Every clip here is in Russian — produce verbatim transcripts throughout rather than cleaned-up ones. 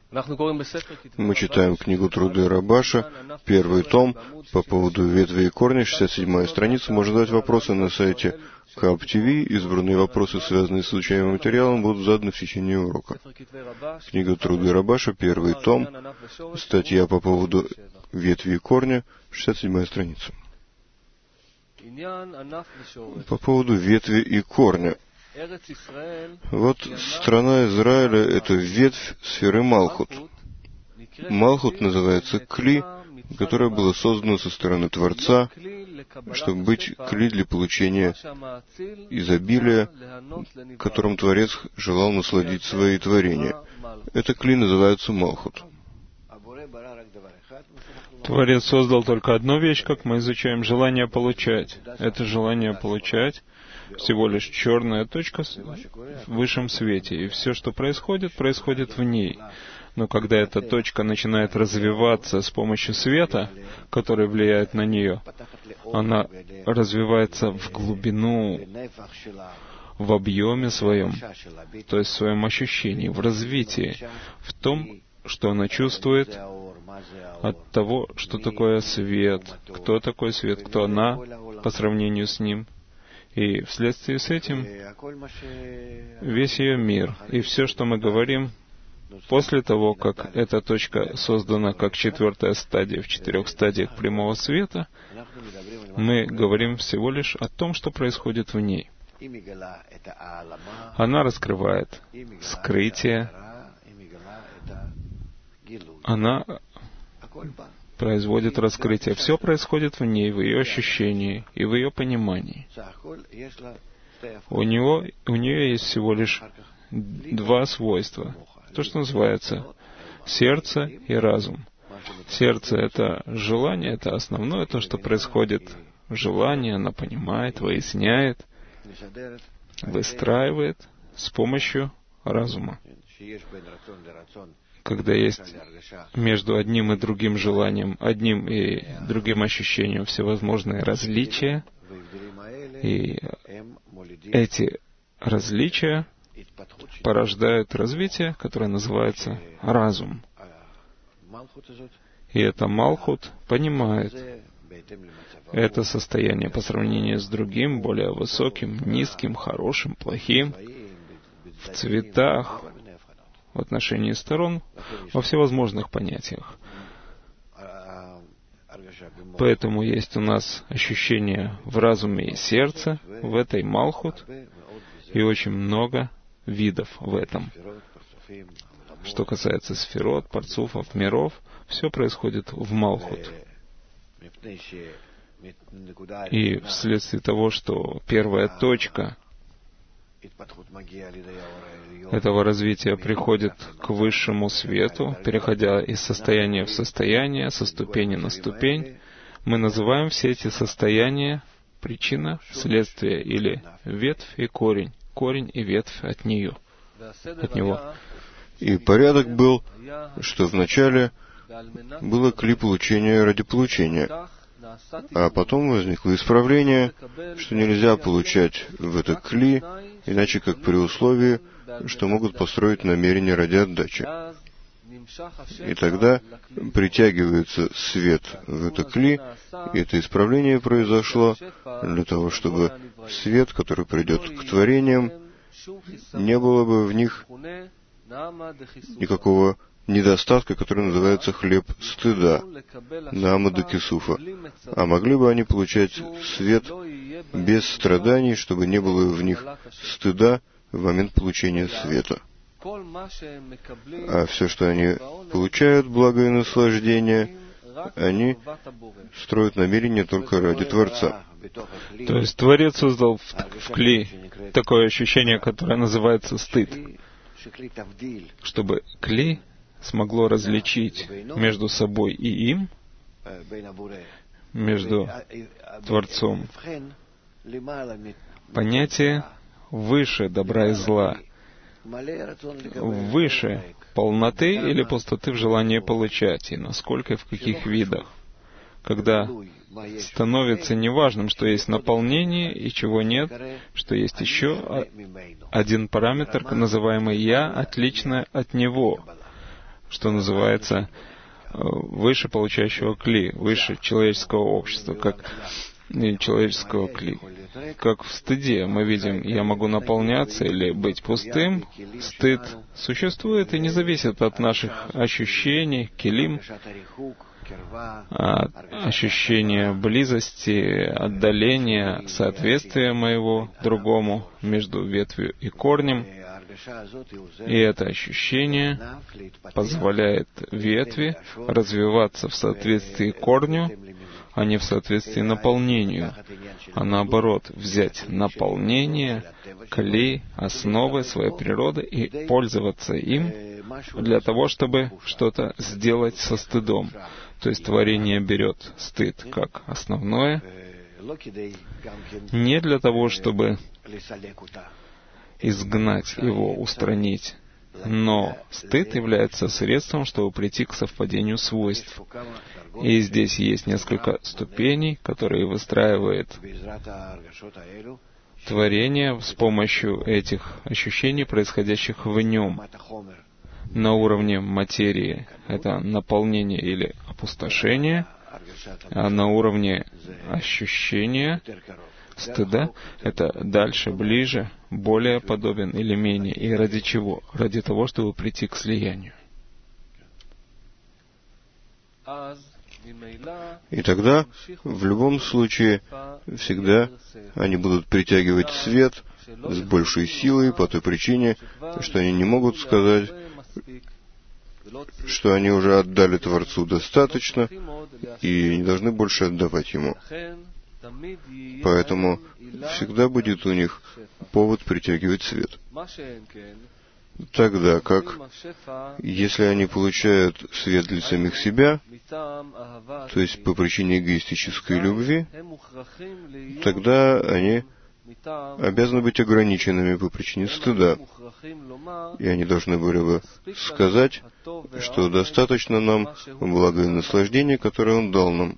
Мы читаем книгу Труды Рабаша, первый том, по поводу ветви и корня, шестьдесят седьмая страница. Можно задать вопросы на сайте Каб ти ви. Избранные вопросы, связанные с изучаемым материалом, будут заданы в течение урока. Книга Труды Рабаша, первый том, статья по поводу ветви и корня, шестьдесят седьмая страница. По поводу ветви и корня. Вот страна Израиля — это ветвь сферы Малхут. Малхут называется Кли, которое было создано со стороны Творца, чтобы быть Кли для получения изобилия, которым Творец желал насладить свои творения. Это Кли называется Малхут. Творец создал только одну вещь, как мы изучаем, желание получать. Это желание получать всего лишь черная точка в высшем свете, и все, что происходит, происходит в ней. Но когда эта точка начинает развиваться с помощью света, который влияет на нее, она развивается в глубину, в объеме своем, то есть в своем ощущении, в развитии, в том, что она чувствует от того, что такое свет, кто такой свет, кто она по сравнению с ним. И вследствие с этим весь ее мир и все, что мы говорим, после того, как эта точка создана как четвертая стадия в четырех стадиях прямого света, мы говорим всего лишь о том, что происходит в ней. Она раскрывает скрытие, она производит раскрытие. Все происходит в ней, в ее ощущении и в ее понимании. У него, у нее есть всего лишь два свойства. То, что называется сердце и разум. Сердце — это желание, это основное, то, что происходит в желании, она понимает, выясняет, выстраивает с помощью разума. Когда есть между одним и другим желанием, одним и другим ощущением всевозможные различия, и эти различия порождают развитие, которое называется разум. И это Малхут понимает это состояние по сравнению с другим, более высоким, низким, хорошим, плохим, в цветах, в отношении сторон, во всевозможных понятиях. Поэтому есть у нас ощущение в разуме и сердце, в этой Малхут, и очень много видов в этом. Что касается сферот, парцуфов, миров, все происходит в Малхут. И вследствие того, что первая точка этого развития приходит к высшему свету, переходя из состояния в состояние, со ступени на ступень, мы называем все эти состояния причина, следствие или ветвь и корень, корень и ветвь от нее, от него. И порядок был, что вначале было Кли получения ради получения, а потом возникло исправление, что нельзя получать в это Кли, иначе как при условии, что могут построить намерение ради отдачи. И тогда притягивается свет в это Кли, и это исправление произошло для того, чтобы свет, который придет к творениям, не было бы в них никакого недостатка, который называется хлеб стыда, Наамада Кисуфа. А могли бы они получать свет без страданий, чтобы не было в них стыда в момент получения света. А все, что они получают, благо и наслаждение, они строят намерение только ради Творца. То есть Творец создал в, в Кли такое ощущение, которое называется стыд, чтобы Кли смогло различить между собой и им, между Творцом, понятие выше добра и зла, выше полноты или пустоты в желании получать, и насколько и в каких видах. Когда становится неважным, что есть наполнение и чего нет, что есть еще один параметр, называемый «я», отличное от него. что называется, выше получающего кли, выше человеческого общества, как человеческого кли. Как в стыде мы видим, я могу наполняться или быть пустым. Стыд существует и не зависит от наших ощущений, килим, от ощущения близости, отдаления, соответствия моего другому между ветвью и корнем. И это ощущение позволяет ветви развиваться в соответствии корню, а не в соответствии наполнению, а наоборот, взять наполнение, кли, основы своей природы и пользоваться им для того, чтобы что-то сделать со стыдом. То есть творение берет стыд как основное, не для того, чтобы изгнать его, устранить, но стыд является средством, чтобы прийти к совпадению свойств. И здесь есть несколько ступеней, которые выстраивает творение с помощью этих ощущений, происходящих в нем. На уровне материи это наполнение или опустошение, а на уровне ощущения стыда это дальше, ближе, более подобен или менее. И ради чего? Ради того, чтобы прийти к слиянию. И тогда, в любом случае, всегда они будут притягивать свет с большей силой по той причине, что они не могут сказать, что они уже отдали Творцу достаточно и не должны больше отдавать Ему. Поэтому всегда будет у них повод притягивать свет. Тогда как, если они получают свет для самих себя, то есть по причине эгоистической любви, тогда они обязаны быть ограниченными по причине стыда. И они должны были бы сказать, что достаточно нам блага и наслаждения, которое Он дал нам.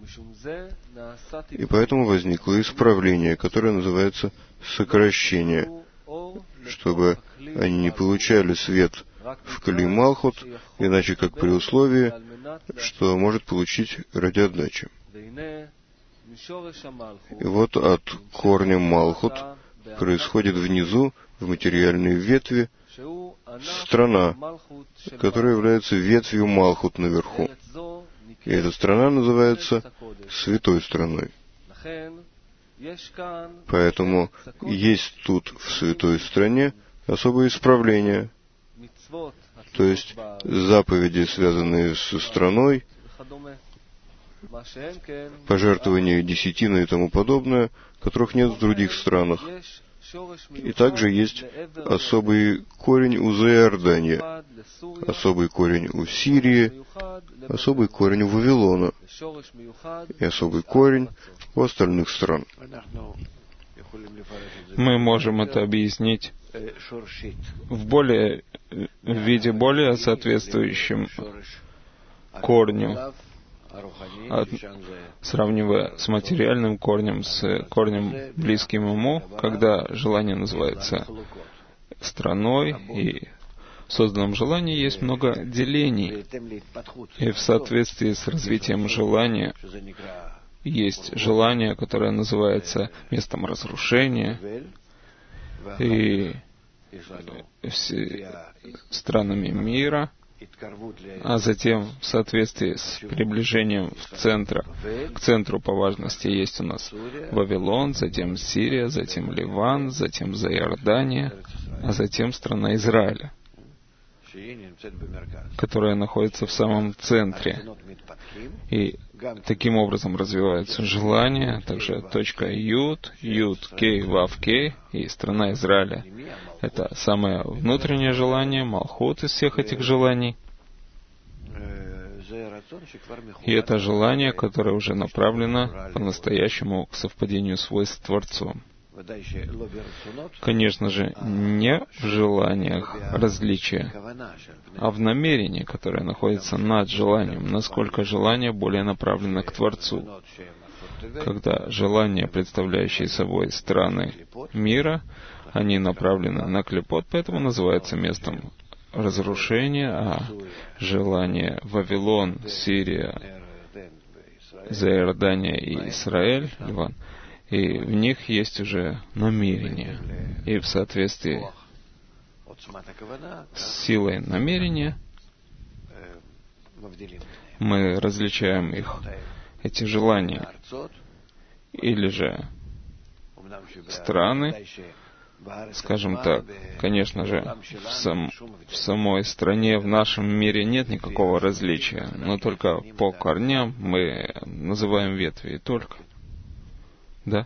И поэтому возникло исправление, которое называется сокращение, чтобы они не получали свет в Кли Малхут, иначе как при условии, что может получить ради отдачи. И вот от корня Малхут происходит внизу, в материальной ветви, страна, которая является ветвью Малхут наверху. И эта страна называется святой страной. Поэтому есть тут, в святой стране, особое исправление, то есть заповеди, связанные с страной, пожертвования десятины и тому подобное, которых нет в других странах. И также есть особый корень у Заиордания, особый корень у Сирии, особый корень у Вавилона и особый корень у остальных стран. Мы можем это объяснить в более в виде более соответствующем корню, от, сравнивая с материальным корнем, с корнем близким уму, когда желание называется страной, и в созданном желании есть много делений. И в соответствии с развитием желания есть желание, которое называется местом разрушения, и все странами мира, а затем в соответствии с приближением в центра, к центру по важности есть у нас Вавилон, затем Сирия, затем Ливан, затем Заиордания, а затем страна Израиля, которая находится в самом центре. И таким образом развиваются желания, также точка Юд, Юд, Кей, Вав, Кей и страна Израиля. Это самое внутреннее желание, Малхут из всех этих желаний. И это желание, которое уже направлено по-настоящему к совпадению свойств с Творцом. Конечно же, не в желаниях различия, а в намерении, которое находится над желанием, насколько желание более направлено к Творцу. Когда желания, представляющие собой страны мира, они направлены на клипот, поэтому называется местом разрушения, а желание Вавилон, Сирия, Заиордания и Израиль, Ливан, и в них есть уже намерение. И в соответствии с силой намерения мы различаем их, эти желания. Или же страны, скажем так, конечно же, в, сам, в самой стране, в нашем мире нет никакого различия, но только по корням мы называем ветви, и только. Да?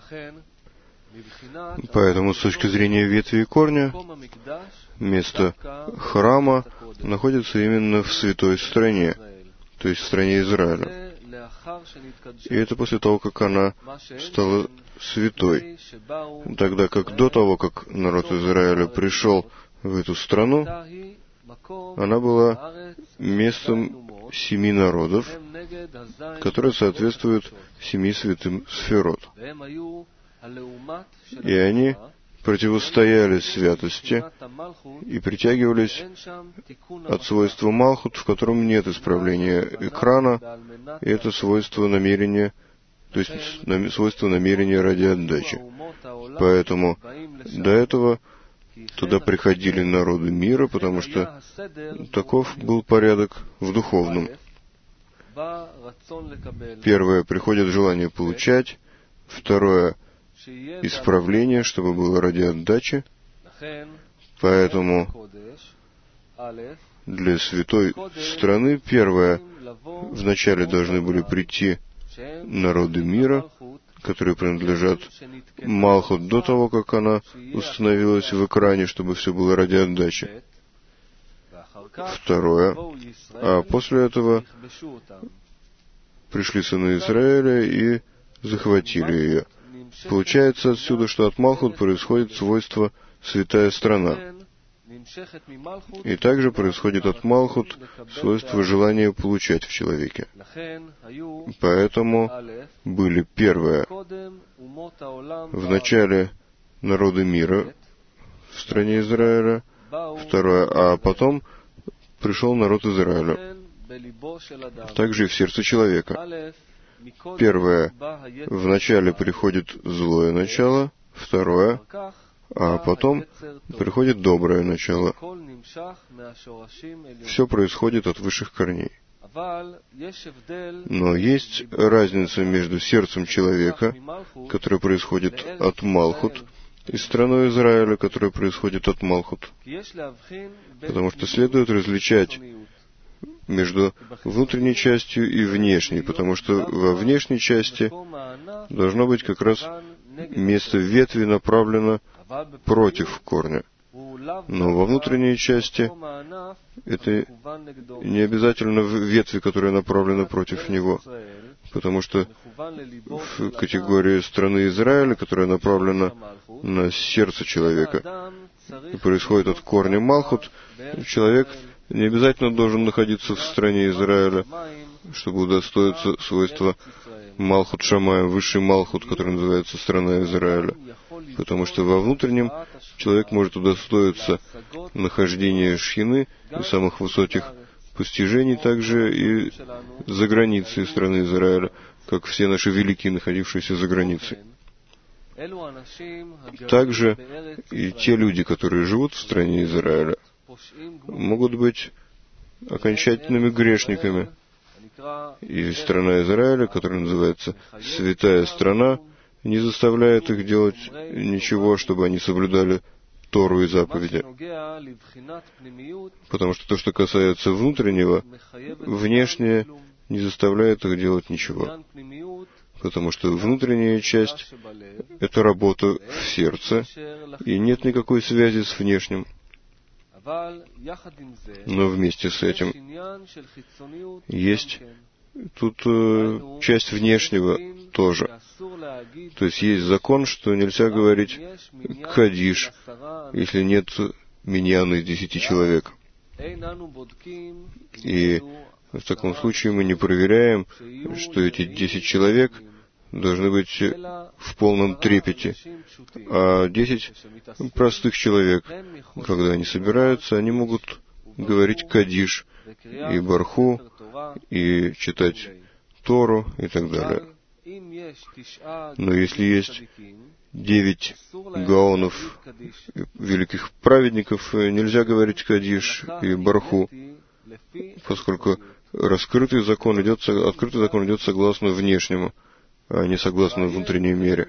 Поэтому с точки зрения ветви и корня, место храма находится именно в святой стране, то есть в стране Израиля. И это после того, как она стала святой. Тогда как до того, как народ Израиля пришел в эту страну, она была местом семи народов, которые соответствуют семи святым сферот. И они противостояли святости и притягивались от свойства Малхут, в котором нет исправления экрана, и это свойство намерения, то есть свойство намерения ради отдачи. Поэтому до этого туда приходили народы мира, потому что таков был порядок в духовном. Первое — приходит желание получать, второе — исправление, чтобы было ради отдачи. Поэтому для святой страны первое — вначале должны были прийти народы мира, которые принадлежат Малхут до того, как она установилась в экране, чтобы все было ради отдачи. Второе, а после этого пришли сыны Израиля и захватили ее. Получается отсюда, что от Малхут происходит свойство «святая страна». И также происходит от Малхут свойство желания получать в человеке. Поэтому были первое в начале народы мира в стране Израиля, второе, а потом пришел народ Израиля, также и в сердце человека. Первое, вначале приходит злое начало, второе, а потом приходит доброе начало. Все происходит от высших корней. Но есть разница между сердцем человека, которое происходит от Малхут, и страной Израиля, которая происходит от Малхут. Потому что следует различать между внутренней частью и внешней, потому что во внешней части должно быть как раз место ветви направлено против корня. Но во внутренней части это не обязательно ветви, которые направлены против него, потому что в категории страны Израиля, которая направлена на сердце человека, и происходит от корня Малхут, человек не обязательно должен находиться в стране Израиля, чтобы удостоиться свойства Малхут Шамая, высший Малхут, который называется страна Израиля. Потому что во внутреннем человек может удостоиться нахождения шхины и самых высоких постижений, также и за границей страны Израиля, как все наши великие, находившиеся за границей. Также и те люди, которые живут в стране Израиля, могут быть окончательными грешниками. И страна Израиля, которая называется «святая страна», не заставляет их делать ничего, чтобы они соблюдали Тору и заповеди. Потому что то, что касается внутреннего, внешнее не заставляет их делать ничего. Потому что внутренняя часть — это работа в сердце, и нет никакой связи с внешним. Но вместе с этим есть тут э, часть внешнего тоже. То есть есть закон, что нельзя говорить «кадиш», если нет миньяна из десяти человек. И в таком случае мы не проверяем, что эти десять человек должны быть в полном трепете. А десять простых человек, когда они собираются, они могут говорить кадиш и барху, и читать Тору и так далее. Но если есть девять гаонов, великих праведников, нельзя говорить кадиш и барху, поскольку раскрытый закон идет, открытый закон идет согласно внешнему, а не согласно внутренней мере.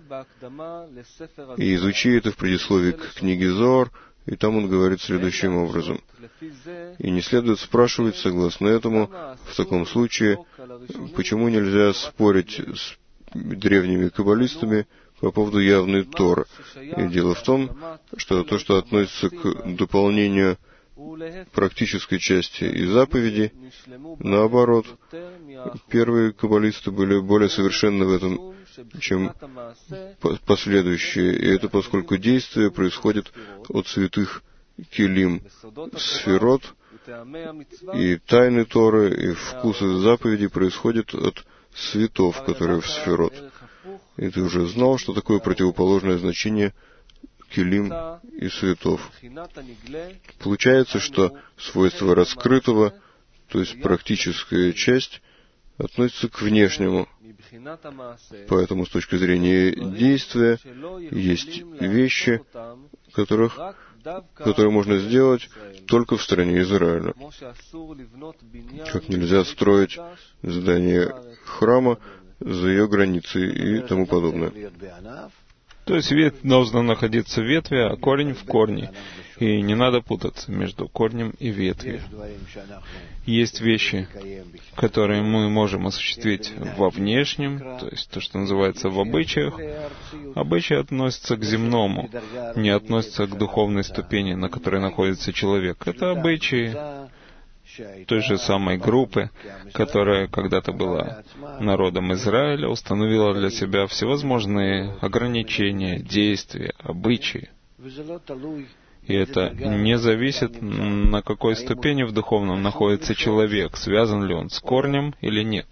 И изучи это в предисловии к книге Зоар, и там он говорит следующим образом. И не следует спрашивать, согласно этому, в таком случае, почему нельзя спорить с древними каббалистами по поводу явной Торы. И дело в том, что то, что относится к дополнению практической части и заповеди, наоборот, первые каббалисты были более совершенны в этом, чем последующие. И это поскольку действие происходит от святых килим, сферот, и тайны Торы, и вкусы заповедей происходят от светов, которые в сферот. И ты уже знал, что такое противоположное значение килим и светов. Получается, что свойство раскрытого, то есть практическая часть, относится к внешнему. Поэтому с точки зрения действия есть вещи, которых, которые можно сделать только в стране Израиля. Как нельзя строить здание храма за ее границей и тому подобное. То есть ветвь должна находиться в ветви, а корень в корне. И не надо путаться между корнем и ветвью. Есть вещи, которые мы можем осуществить во внешнем, то есть то, что называется в обычаях. Обычаи относятся к земному, не относятся к духовной ступени, на которой находится человек. Это обычаи той же самой группы, которая когда-то была народом Израиля, установила для себя всевозможные ограничения, действия, обычаи. И это не зависит, на какой ступени в духовном находится человек, связан ли он с корнем или нет.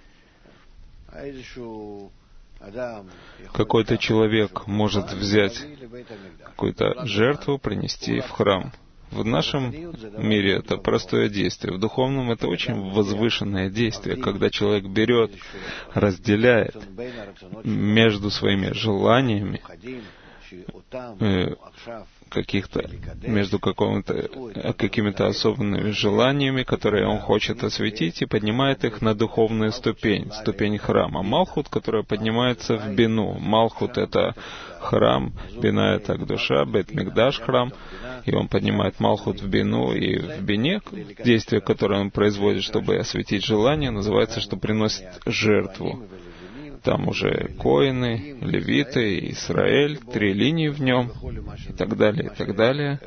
Какой-то человек может взять какую-то жертву, принести в храм. В нашем мире это простое действие. В духовном это очень возвышенное действие, когда человек берет, разделяет между своими желаниями, э, каких-то, между какими-то, какими-то особенными желаниями, которые он хочет осветить, и поднимает их на духовную ступень, ступень храма. Малхут, которая поднимается в бину. Малхут — это храм, бина — это душа, бет-микдаш — храм, и он поднимает Малхут в бину, и в бине действие, которое он производит, чтобы осветить желание, называется, что приносит жертву. Там уже коины, левиты, Израиль, три линии в нем, и так далее, и так далее.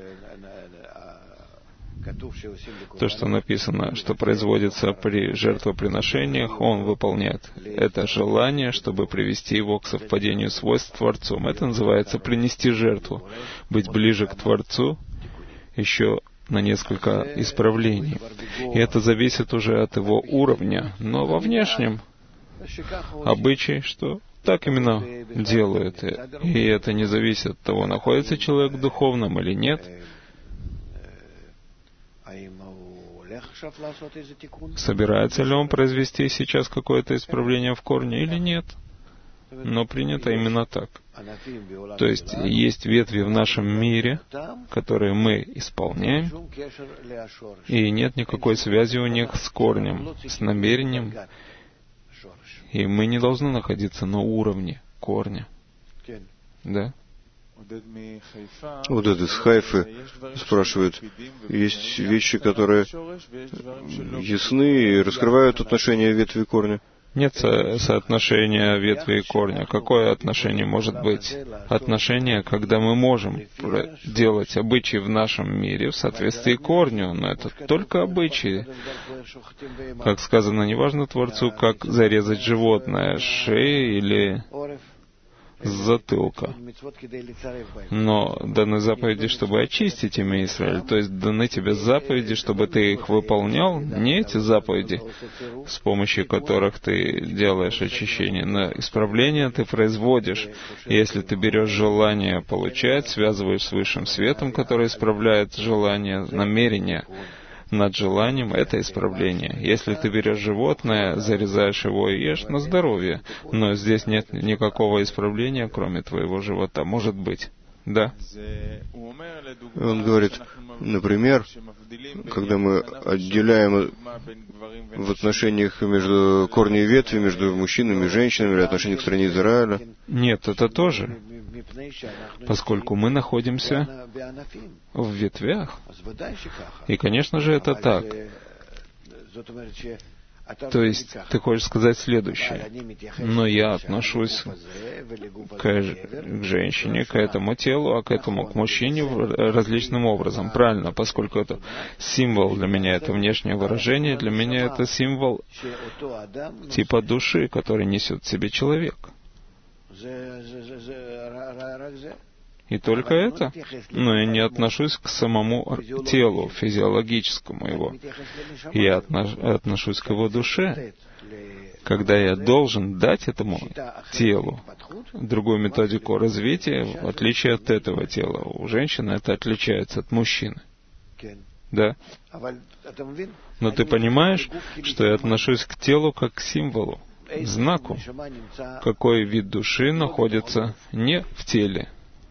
То, что написано, что производится при жертвоприношениях, он выполняет это желание, чтобы привести его к совпадению свойств с Творцом. Это называется принести жертву, быть ближе к Творцу, еще на несколько исправлений. И это зависит уже от его уровня. Но во внешнем обычай, что так именно делают. И это не зависит от того, находится человек в духовном или нет. Собирается ли он произвести сейчас какое-то исправление в корне или нет. Но принято именно так. То есть есть ветви в нашем мире, которые мы исполняем, и нет никакой связи у них с корнем, с намерением, и мы не должны находиться на уровне корня. Да? Вот это из Хайфы спрашивает, есть вещи, которые ясны и раскрывают отношения ветви и корня? Нет со- соотношения ветви и корня. Какое отношение может быть? Отношение, когда мы можем делать обычаи в нашем мире в соответствии к корню, но это только обычаи. Как сказано, неважно Творцу, как зарезать животное, шею или с затылка. Но даны заповеди, чтобы очистить имя Израиль. То есть даны тебе заповеди, чтобы ты их выполнял. Не эти заповеди, с помощью которых ты делаешь очищение. Но исправление ты производишь. Если ты берешь желание получать, связываешь с высшим светом, который исправляет желание, намерение над желанием — это исправление. Если ты берешь животное, зарезаешь его и ешь, на здоровье. Но здесь нет никакого исправления, кроме твоего живота. Может быть. Да? Он говорит, например, когда мы отделяем в отношениях между корни и ветви, между мужчинами и женщинами, или отношениях к стране Израиля. Нет, это тоже. Поскольку мы находимся в ветвях. И, конечно же, это так. То есть, ты хочешь сказать следующее. Но я отношусь к, к женщине, к этому телу, а к этому, к мужчине различным образом. Правильно, поскольку это символ для меня, это внешнее выражение, для меня это символ типа души, который несет в себе человек. И только это. Но я не отношусь к самому телу, физиологическому его. Я отношусь к его душе, когда я должен дать этому телу другую методику развития, в отличие от этого тела. У женщины это отличается от мужчины. Да? Но ты понимаешь, что я отношусь к телу как к символу, знаку, какой вид души находится не в теле,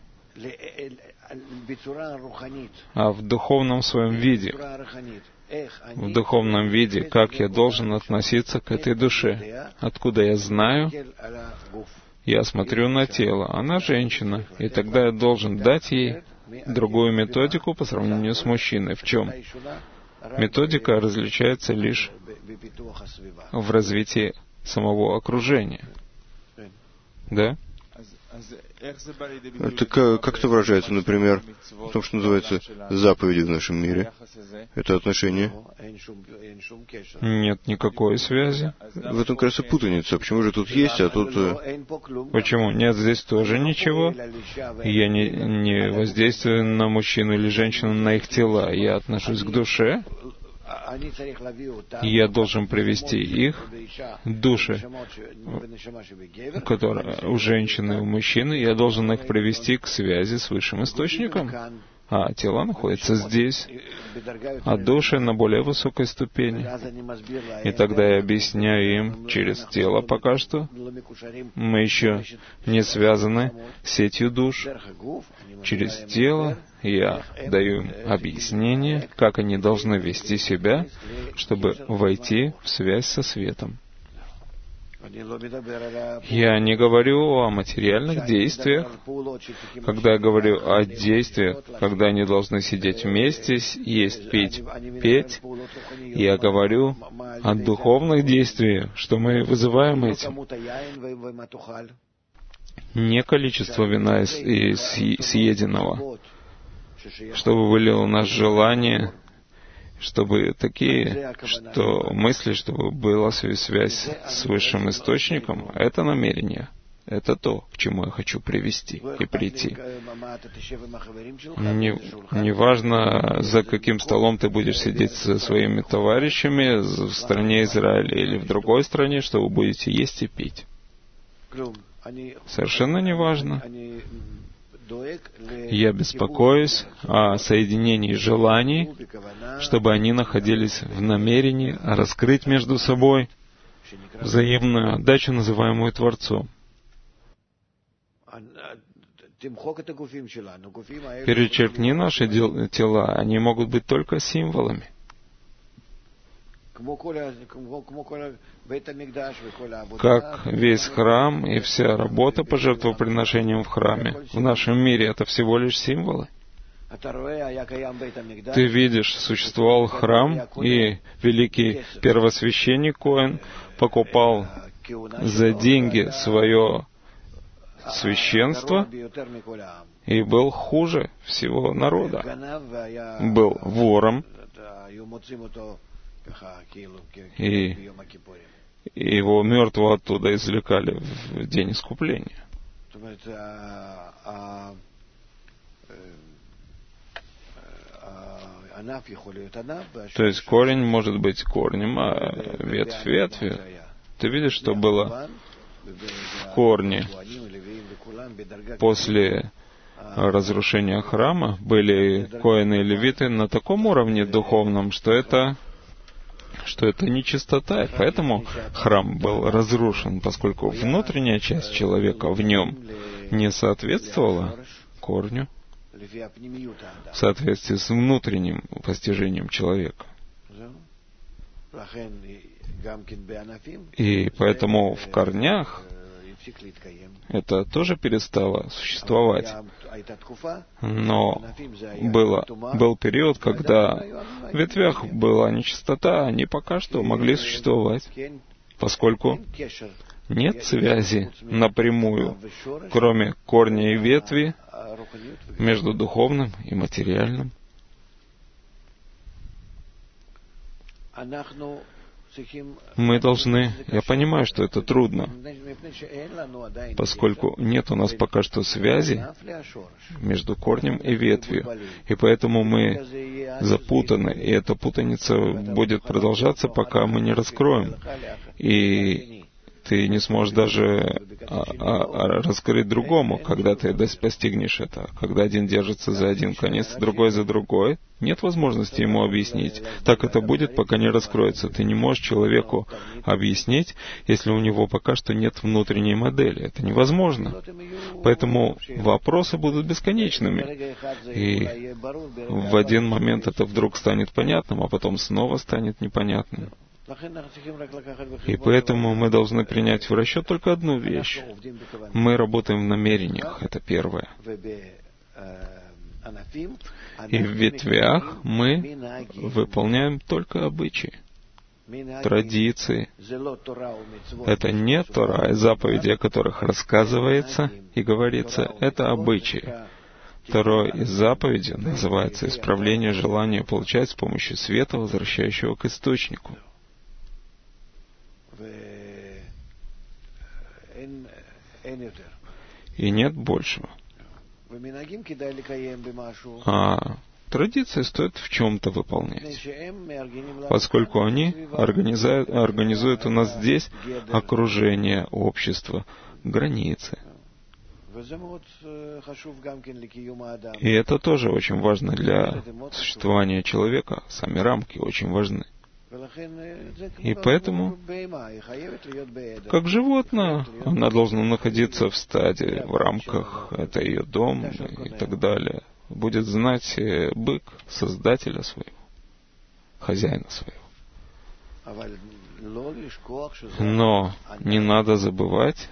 а в духовном своем виде. В духовном виде, как я должен относиться к этой душе. Откуда я знаю? Я смотрю на тело. Она женщина, и тогда я должен дать ей другую методику по сравнению с мужчиной. В чем? Методика различается лишь в развитии самого окружения. Да? Это как, как это выражается, например, в том, что называется заповеди в нашем мире? Это отношение? Нет никакой связи. В этом, кажется, путаница. Почему же тут есть, а тут... Почему? Нет, здесь тоже ничего. Я не, не воздействую на мужчину или женщину, на их тела. Я отношусь к душе. Я должен привести их, души, которые у женщины и у мужчины, я должен их привести к связи с высшим источником. А тела находятся здесь, а души на более высокой ступени. И тогда я объясняю им через тело пока что. Мы еще не связаны сетью душ. Через тело я даю им объяснение, как они должны вести себя, чтобы войти в связь со светом. Я не говорю о материальных действиях. Когда я говорю о действиях, когда они должны сидеть вместе, есть, пить, петь, я говорю о духовных действиях, что мы вызываем этим. Не количество вина и съеденного, чтобы вылило нас желание, чтобы такие, что мысли, чтобы была связь с высшим источником, это намерение. Это то, к чему я хочу привести и прийти. Не, не важно, за каким столом ты будешь сидеть со своими товарищами в стране Израиля или в другой стране, что вы будете есть и пить. Совершенно не важно. Я беспокоюсь о соединении желаний, чтобы они находились в намерении раскрыть между собой взаимную отдачу, называемую Творцом. Перечеркни наши дел- тела, они могут быть только символами. Как весь храм и вся работа по жертвоприношениям в храме. В нашем мире это всего лишь символы. Ты видишь, существовал храм, и великий первосвященник Коэн покупал за деньги свое священство и был хуже всего народа. Был вором, и его мертвого оттуда извлекали в день искупления. То есть корень может быть корнем, а ветвь ветвью. Ты видишь, что было в корне после разрушения храма? Были коэны и левиты на таком уровне духовном, что это, что это нечистота, и поэтому храм был разрушен, поскольку внутренняя часть человека в нем не соответствовала корню в соответствии с внутренним постижением человека. И поэтому в корнях это тоже перестало существовать. Но было, был период, когда в ветвях была нечистота, они пока что могли существовать, поскольку нет связи напрямую, кроме корня и ветви, между духовным и материальным. Мы должны, я понимаю, что это трудно, поскольку нет у нас пока что связи между корнем и ветвью, и поэтому мы запутаны, и эта путаница будет продолжаться, пока мы не раскроем. И ты не сможешь даже а, а, раскрыть другому, когда ты достигнешь это. Когда один держится за один конец, другой за другой, нет возможности ему объяснить. Так это будет, пока не раскроется. Ты не можешь человеку объяснить, если у него пока что нет внутренней модели. Это невозможно. Поэтому вопросы будут бесконечными. И в один момент это вдруг станет понятным, а потом снова станет непонятным. И поэтому мы должны принять в расчет только одну вещь. Мы работаем в намерениях, это первое. И в ветвях мы выполняем только обычаи, традиции. Это не Тора и заповеди, о которых рассказывается и говорится, это обычаи. Второе из заповедей называется исправление желания получать с помощью света, возвращающего к источнику. И нет большего. А традиции стоит в чем-то выполнять, поскольку они организуют, организуют у нас здесь окружение, общество, границы. И это тоже очень важно для существования человека. Сами рамки очень важны. И поэтому, как животное, она должна находиться в стадии, в рамках, это ее дом и так далее. Будет знать бык создателя своего, хозяина своего. Но не надо забывать,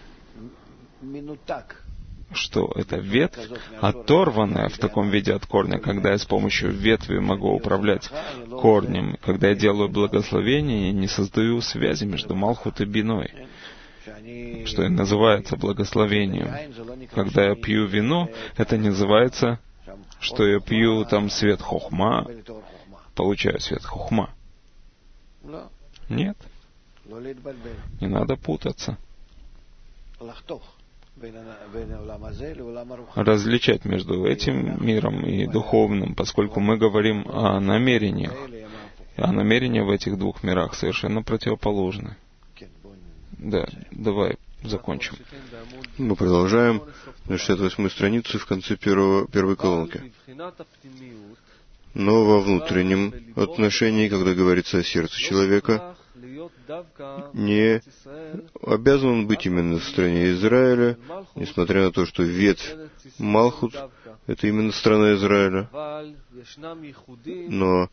что это ветвь, оторванная в таком виде от корня, когда я с помощью ветви могу управлять корнем, когда я делаю благословение, я не создаю связи между Малхут и Биной, что и называется благословением. Когда я пью вино, это не называется, что я пью там свет хохма, получаю свет хохма. Нет. Не надо путаться. Различать между этим миром и духовным, поскольку мы говорим о намерениях. А намерения в этих двух мирах совершенно противоположны. Да, давай закончим. Мы продолжаем на шестьдесят восьмой странице в конце первого, первой колонки. Но во внутреннем отношении, когда говорится о сердце человека, не обязан он быть именно в стране Израиля, несмотря на то, что ветвь Малхут — это именно страна Израиля. Но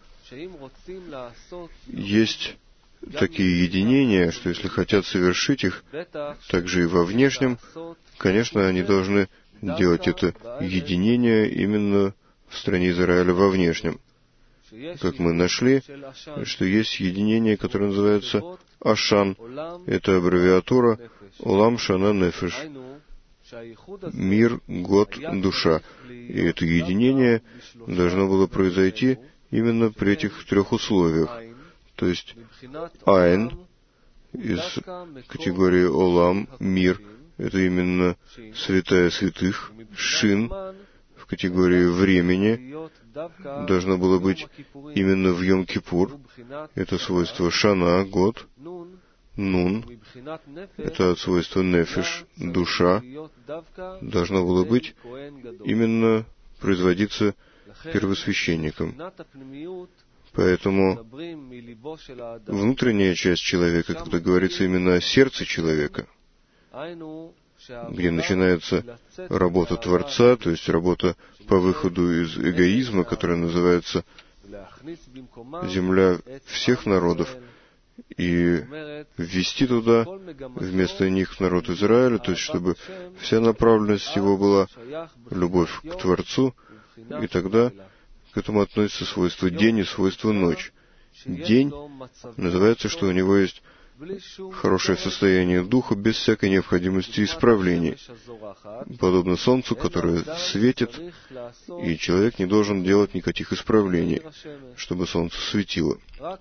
есть такие единения, что если хотят совершить их, также и во внешнем, конечно, они должны делать это единение именно в стране Израиля во внешнем. Как мы нашли, что есть единение, которое называется Ашан. Это аббревиатура Олам Шана Нефеш. Мир, год, душа. И это единение должно было произойти именно при этих трех условиях. То есть Айн из категории Олам, мир, это именно святая святых, Шин, в категории времени, должно было быть именно в Йом-Кипур. Это свойство Шана, год. Нун, это от свойства Нефеш, душа, должно было быть именно производиться первосвященником. Поэтому внутренняя часть человека, когда говорится именно о сердце человека, где начинается работа Творца, то есть работа по выходу из эгоизма, которая называется земля всех народов, и ввести туда вместо них народ Израиля, то есть чтобы вся направленность его была любовь к Творцу, и тогда к этому относится свойство день и свойство ночь. День называется, что у него есть хорошее состояние духа без всякой необходимости исправлений, подобно солнцу, которое светит, и человек не должен делать никаких исправлений, чтобы солнце светило.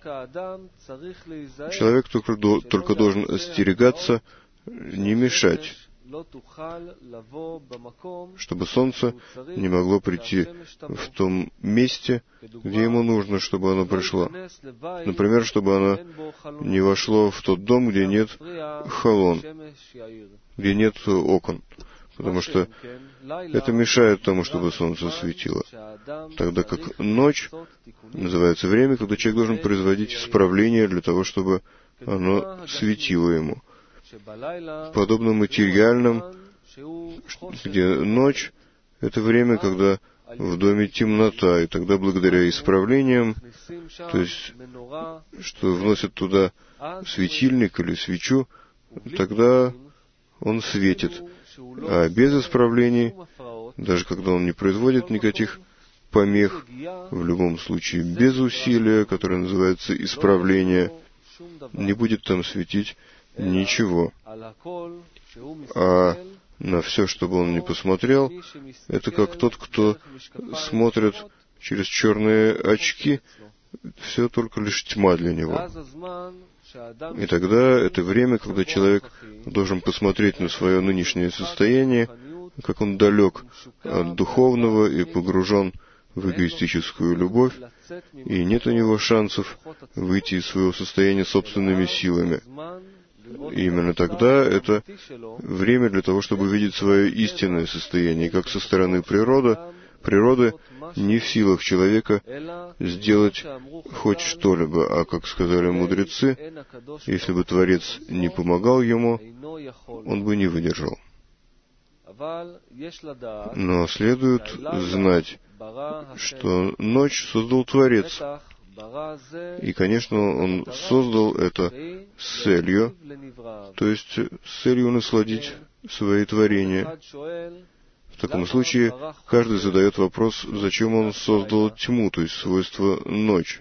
Человек только, только должен остерегаться, не мешать, чтобы солнце не могло прийти в том месте, где ему нужно, чтобы оно пришло. Например, чтобы оно не вошло в тот дом, где нет халон, где нет окон, потому что это мешает тому, чтобы солнце светило. Тогда как ночь называется время, когда человек должен производить исправления для того, чтобы оно светило ему. Подобно материальным, где ночь — это время, когда в доме темнота, и тогда благодаря исправлениям, то есть, что вносят туда светильник или свечу, тогда он светит. А без исправлений, даже когда он не производит никаких помех, в любом случае без усилия, которое называется исправление, не будет там светить ничего. А на все, чтобы он не посмотрел, это как тот, кто смотрит через черные очки, все только лишь тьма для него. И тогда это время, когда человек должен посмотреть на свое нынешнее состояние, как он далек от духовного и погружен в эгоистическую любовь, и нет у него шансов выйти из своего состояния собственными силами. И именно тогда это время для того, чтобы увидеть свое истинное состояние, как со стороны природы, природы не в силах человека сделать хоть что-либо, а, как сказали мудрецы, если бы Творец не помогал ему, он бы не выдержал. Но следует знать, что ночь создал Творец. И, конечно, он создал это с целью, то есть с целью насладить свои творения. В таком случае каждый задает вопрос, зачем он создал тьму, то есть свойство ночь.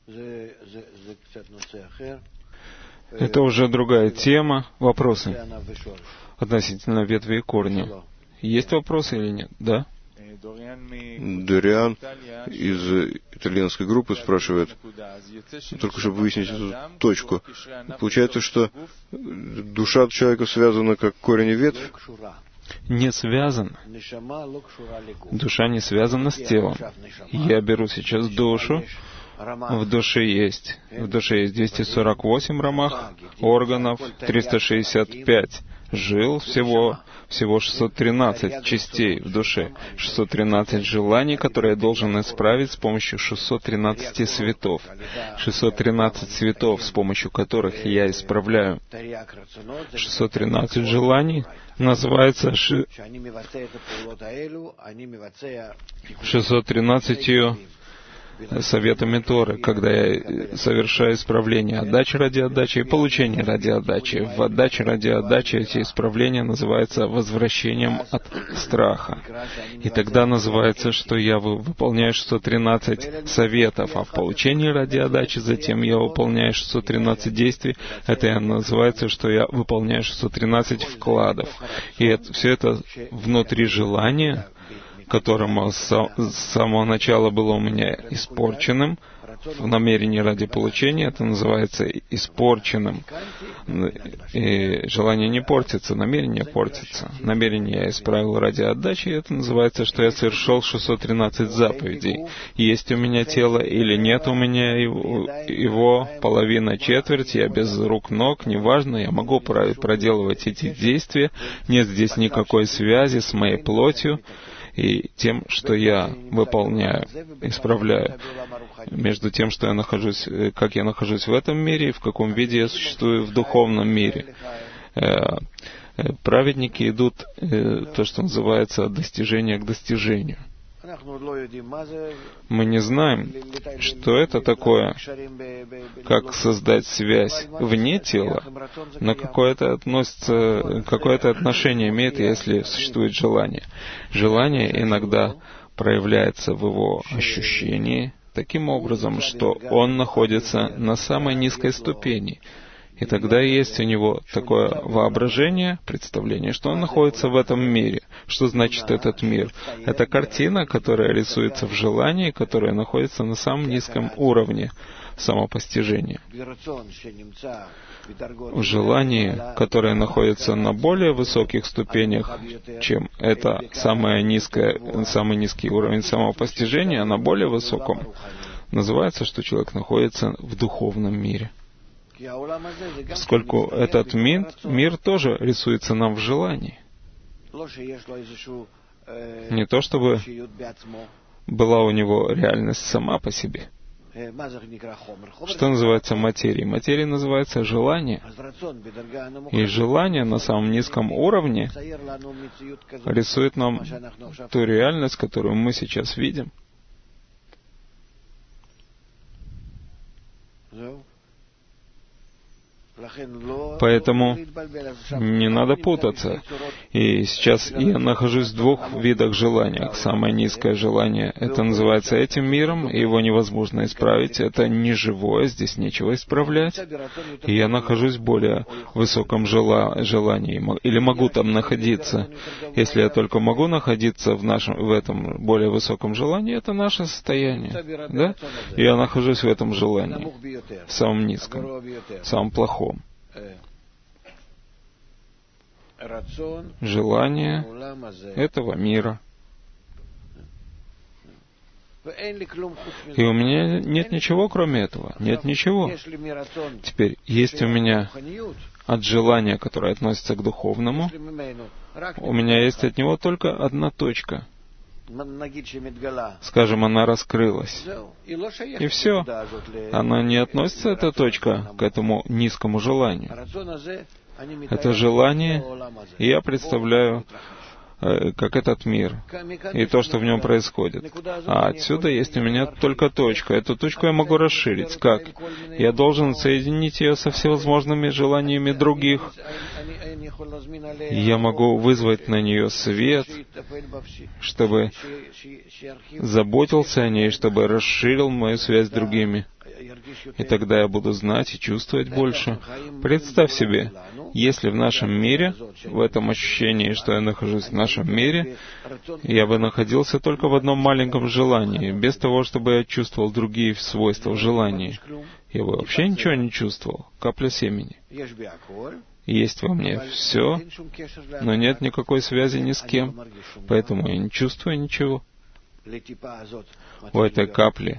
Это уже другая тема. Вопросы относительно ветви и корня. Есть вопросы или нет? Да? Дориан из итальянской группы спрашивает, только чтобы выяснить эту точку. Получается, что душа человека связана как корень и ветвь? Не связана. Душа не связана с телом. Я беру сейчас душу. В душе есть. В душе есть двести сорок восемь рамах, органов, триста шестьдесят пять жил, всего, всего шестьсот тринадцать частей в душе, шестьсот тринадцать желаний, которые я должен исправить с помощью шестисот тринадцати цветов. шестьсот тринадцать цветов, с помощью которых я исправляю шестьсот тринадцать желаний, называется ши... шестьсот тринадцатью советами Торы, когда я совершаю исправление отдачи ради отдачи и получения ради отдачи. В отдаче ради отдачи эти исправления называются возвращением от страха. И тогда называется, что я выполняю шестьсот тринадцать советов, а в получении ради отдачи затем я выполняю шестьсот тринадцать действий. Это называется, что я выполняю шестьсот тринадцать вкладов. И это, все это внутри желания, которому с самого начала было у меня испорченным, в намерении ради получения, это называется испорченным. И желание не портится, намерение портится. Намерение я исправил ради отдачи, это называется, что я совершил шестьсот тринадцать заповедей. Есть у меня тело или нет у меня его, половина, четверть, я без рук, ног, неважно, я могу проделывать эти действия, нет здесь никакой связи с моей плотью и тем, что я выполняю, исправляю, между тем, что я нахожусь, как я нахожусь в этом мире и в каком виде я существую в духовном мире. Праведники идут, то, что называется, от достижения к достижению. Мы не знаем, что это такое, как создать связь вне тела, но какое-то относится, какое-то отношение имеет, если существует желание. Желание иногда проявляется в его ощущении таким образом, что он находится на самой низкой ступени. И тогда есть у него такое воображение, представление, что он находится в этом мире. Что значит этот мир? Это картина, которая рисуется в желании, которая находится на самом низком уровне самопостижения. В желании, которое находится на более высоких ступенях, чем это самое низкое, самый низкий уровень самопостижения, а на более высоком, называется, что человек находится в духовном мире. Поскольку этот мир, мир тоже рисуется нам в желании. Не то чтобы была у него реальность сама по себе. Что называется материей? Материей называется желание. И желание на самом низком уровне рисует нам ту реальность, которую мы сейчас видим. Поэтому не надо путаться. И сейчас я нахожусь в двух видах желания. Самое низкое желание, это называется этим миром, и его невозможно исправить. Это не живое, здесь нечего исправлять. И я нахожусь в более высоком жела- желании, или могу там находиться. Если я только могу находиться в, нашем, в этом более высоком желании, это наше состояние. Да? И я нахожусь в этом желании, в самом низком, в самом плохом. Желание этого мира. И у меня нет ничего, кроме этого. Нет ничего. Теперь, есть у меня от желания, которое относится к духовному, у меня есть от него только одна точка. Скажем, она раскрылась. И все. Она не относится, эта точка, к этому низкому желанию. Это желание, и я представляю, э, как этот мир, и то, что в нем происходит. А отсюда есть у меня только точка. Эту точку я могу расширить. Как? Я должен соединить ее со всевозможными желаниями других. Я могу вызвать на нее свет, чтобы заботился о ней, чтобы расширил мою связь с другими. И тогда я буду знать и чувствовать больше. Представь себе, если в нашем мире, в этом ощущении, что я нахожусь в нашем мире, я бы находился только в одном маленьком желании, без того, чтобы я чувствовал другие свойства в желании. Я бы вообще ничего не чувствовал. Капля семени. Есть во мне все, но нет никакой связи ни с кем, поэтому я не чувствую ничего. У этой капли,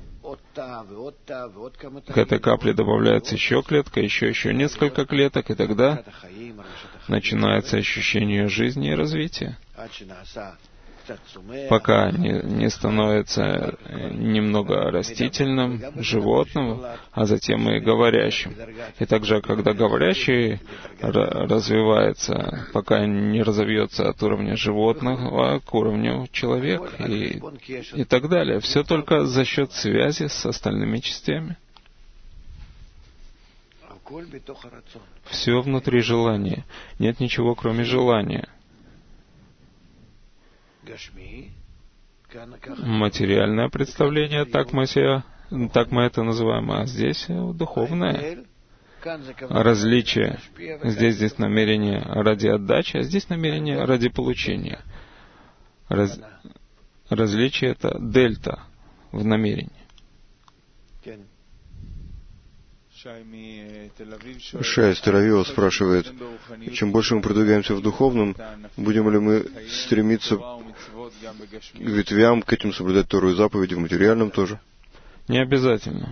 к этой капле добавляется еще клетка, еще, еще несколько клеток, и тогда начинается ощущение жизни и развития, пока не, не становится немного растительным, животным, а затем и говорящим. И также, когда говорящий развивается, пока не разовьется от уровня животного к уровню человека и, и так далее. Все только за счет связи с остальными частями. Все внутри желания. Нет ничего, кроме желания. Материальное представление, так мы, себя, так мы это называем, а здесь духовное различие. Здесь, здесь намерение ради отдачи, а здесь намерение ради получения. Раз, различие — это дельта в намерении. Шай из Тель-Авива спрашивает, чем больше мы продвигаемся в духовном, будем ли мы стремиться к ветвям, к этим соблюдать Тору и заповеди в материальном тоже? Не обязательно.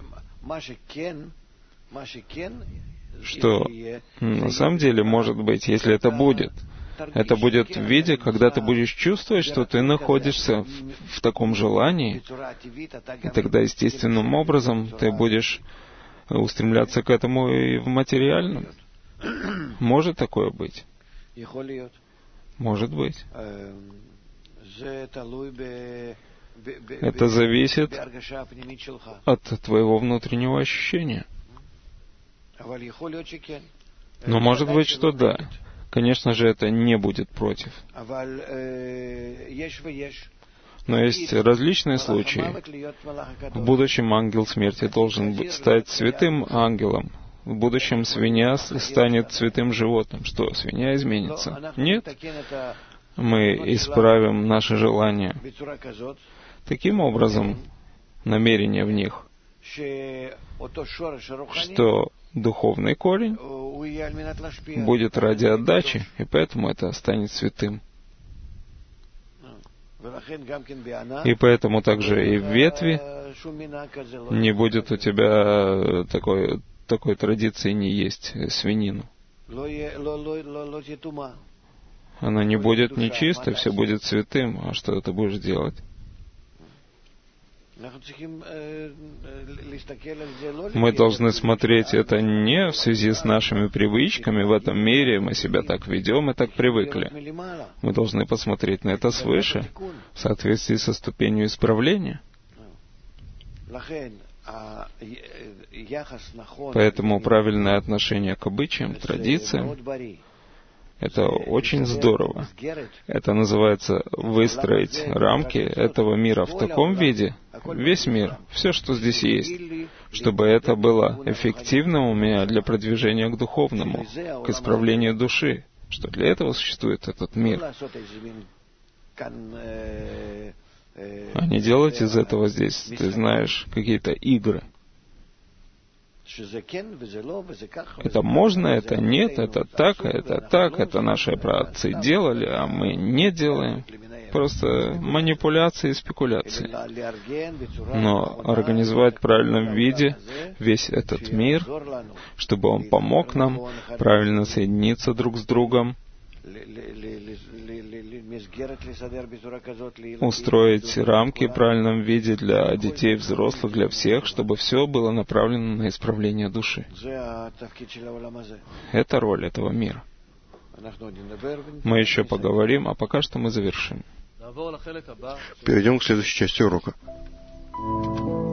Что на самом деле может быть, если это будет, это будет в виде, когда ты будешь чувствовать, что ты находишься в, в таком желании, и тогда естественным образом ты будешь устремляться к этому и в материальном. Может такое быть? Может быть. Это зависит от твоего внутреннего ощущения. Но может быть, что да. Конечно же, это не будет против. Но есть различные случаи. В будущем ангел смерти должен стать святым ангелом. В будущем свинья станет святым животным. Что, свинья изменится? Нет. Мы исправим наши желания. Таким образом, намерение в них, что духовный корень будет ради отдачи, и поэтому это станет святым. И поэтому также и в ветви не будет у тебя такой, такой традиции не есть свинину. Она не будет нечистой, все будет святым. А что ты будешь делать? Мы должны смотреть это не в связи с нашими привычками в этом мире, мы себя так ведем и так привыкли. Мы должны посмотреть на это свыше, в соответствии со ступенью исправления. Поэтому правильное отношение к обычаям, традициям, это очень здорово. Это называется выстроить рамки этого мира в таком виде, весь мир, все, что здесь есть, чтобы это было эффективно у меня для продвижения к духовному, к исправлению души, что для этого существует этот мир. А не делать из этого здесь, ты знаешь, какие-то игры. Это можно, это нет, это так, это так, это наши праотцы делали, а мы не делаем. Просто манипуляции и спекуляции. Но организовать в правильном виде весь этот мир, чтобы он помог нам правильно соединиться друг с другом, устроить рамки в правильном виде для детей, взрослых, для всех, чтобы все было направлено на исправление души. Это роль этого мира. Мы еще поговорим, а пока что мы завершим. Перейдем к следующей части урока.